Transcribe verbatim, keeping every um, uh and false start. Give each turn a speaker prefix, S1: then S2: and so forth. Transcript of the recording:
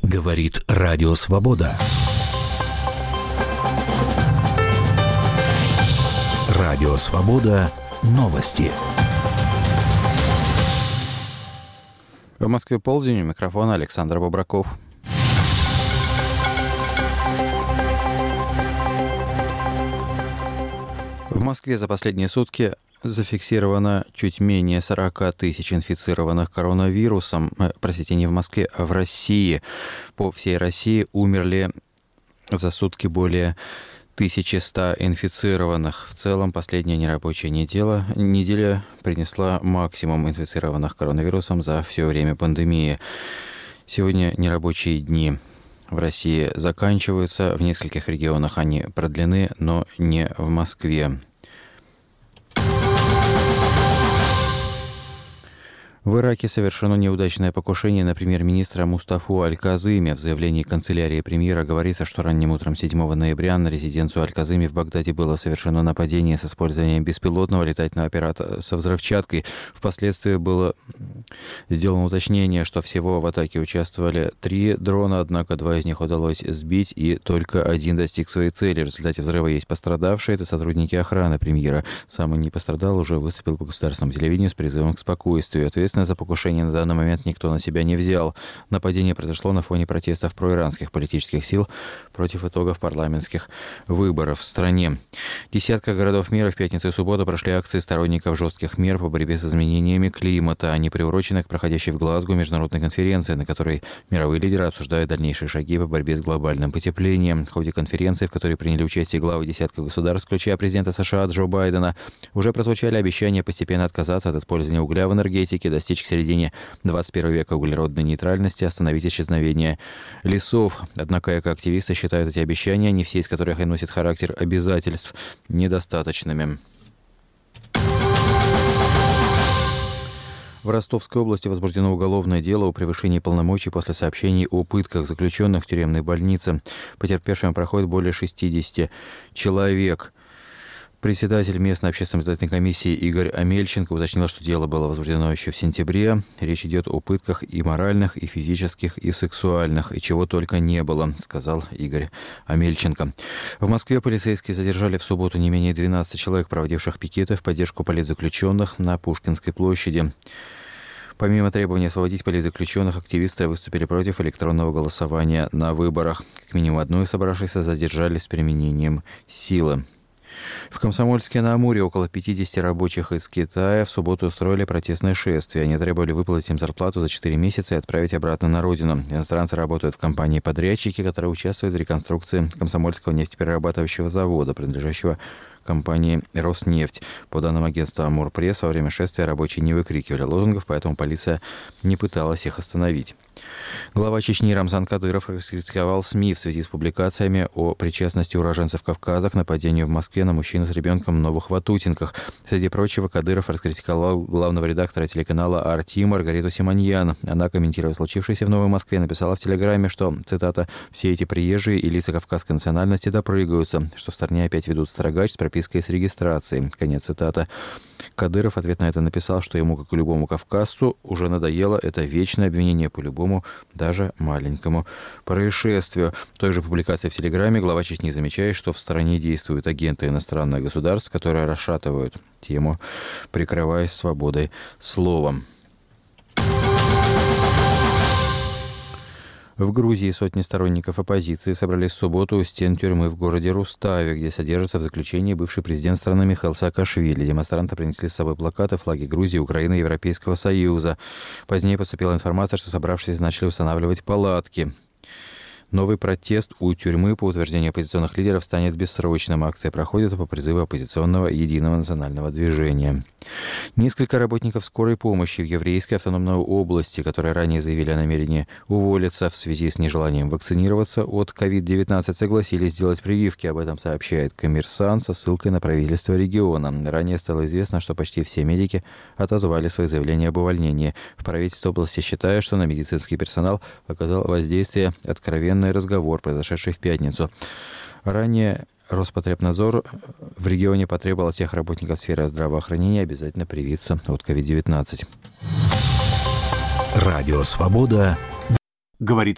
S1: Говорит Радио Свобода. Радио Свобода. Новости.
S2: В Москве полдень, у микрофона Александр Бобраков. В Москве за последние сутки зафиксировано чуть менее сорок тысяч инфицированных коронавирусом. Простите, не в Москве, а в России. По всей России умерли за сутки более тысяча сто инфицированных. В целом, последняя нерабочая неделя, неделя принесла максимум инфицированных коронавирусом за все время пандемии. Сегодня нерабочие дни в России заканчиваются. В нескольких регионах они продлены, но не в Москве. В Ираке совершено неудачное покушение на премьер-министра Мустафу Аль-Казыми. В заявлении канцелярии премьера говорится, что ранним утром седьмого ноября на резиденцию Аль-Казыми в Багдаде было совершено нападение с использованием беспилотного летательного аппарата со взрывчаткой. Впоследствии было сделано уточнение, что всего в атаке участвовали три дрона, однако два из них удалось сбить, и только один достиг своей цели. В результате взрыва есть пострадавшие. Это сотрудники охраны премьера. Сам он не пострадал, уже выступил по государственному телевидению с призывом к спокойствию. Ответственность за покушение на данный момент никто на себя не взял. Нападение произошло на фоне протестов проиранских политических сил против итогов парламентских выборов в стране. Десятка городов мира в пятницу и субботу прошли акции сторонников жестких мер по борьбе с изменениями климата. Они приурочены к проходящей в Глазго международной конференции, на которой мировые лидеры обсуждают дальнейшие шаги по борьбе с глобальным потеплением. В ходе конференции, в которой приняли участие главы десятка государств, включая президента США Джо Байдена, уже прозвучали обещания постепенно отказаться от использования угля в энергетике, достичь к середине двадцать первого века углеродной нейтральности, остановить исчезновение лесов. Однако экоактивисты считают эти обещания, не все из которых и носят характер обязательств, недостаточными. В Ростовской области возбуждено уголовное дело о превышении полномочий после сообщений о пытках заключенных в тюремной больнице. Потерпевшим проходит более шестьдесят человек. Председатель местной общественной избирательной комиссии Игорь Амельченко уточнил, что дело было возбуждено еще в сентябре. Речь идет о пытках и моральных, и физических, и сексуальных, и чего только не было, сказал Игорь Амельченко. В Москве полицейские задержали в субботу не менее двенадцати человек, проводивших пикеты в поддержку политзаключенных на Пушкинской площади. Помимо требования освободить политзаключенных, активисты выступили против электронного голосования на выборах. Как минимум одной из собравшихся задержали с применением силы. В Комсомольске-на-Амуре около пятидесяти рабочих из Китая в субботу устроили протестное шествие. Они требовали выплатить им зарплату за четыре месяца и отправить обратно на родину. Иностранцы работают в компании-подрядчики, которая участвует в реконструкции Комсомольского нефтеперерабатывающего завода, принадлежащего компании «Роснефть». По данным агентства «Амур-Пресс», во время шествия рабочие не выкрикивали лозунгов, поэтому полиция не пыталась их остановить. Глава Чечни Рамзан Кадыров раскритиковал СМИ в связи с публикациями о причастности уроженцев Кавказа к нападению в Москве на мужчину с ребенком в Новых Ватутинках. Среди прочего, Кадыров раскритиковал главного редактора телеканала «Арти» Маргариту Симоньян. Она, комментируя случившееся в Новой Москве, написала в Телеграме, что, цитата, «все эти приезжие и лица кавказской национальности допрыгаются, что в стране опять ведут строгач с пропиской с регистрацией». Конец цитаты. Кадыров в ответ на это написал, что ему, как и любому кавказцу, уже надоело это вечное обвинение по любому, даже маленькому происшествию. В той же публикации в Телеграме глава Чечни замечает, что в стране действуют агенты иностранных государств, которые расшатывают тему, прикрываясь свободой слова. В Грузии сотни сторонников оппозиции собрались в субботу у стен тюрьмы в городе Руставе, где содержится в заключении бывший президент страны Михаил Саакашвили. Демонстранты принесли с собой плакаты, флаги Грузии, Украины и Европейского Союза. Позднее поступила информация, что собравшиеся начали устанавливать палатки. Новый протест у тюрьмы, по утверждению оппозиционных лидеров, станет бессрочным. Акция проходит по призыву оппозиционного Единого национального движения. Несколько работников скорой помощи в Еврейской автономной области, которые ранее заявили о намерении уволиться в связи с нежеланием вакцинироваться от ковид девятнадцать, согласились сделать прививки. Об этом сообщает «Коммерсант» со ссылкой на правительство региона. Ранее стало известно, что почти все медики отозвали свои заявления об увольнении. В правительстве области считают, что на медицинский персонал оказал воздействие откровенный разговор, произошедший в пятницу. Ранее Роспотребнадзор в регионе потребовал всех работников сферы здравоохранения обязательно привиться от ковид девятнадцать.
S1: Радио «Свобода» говорит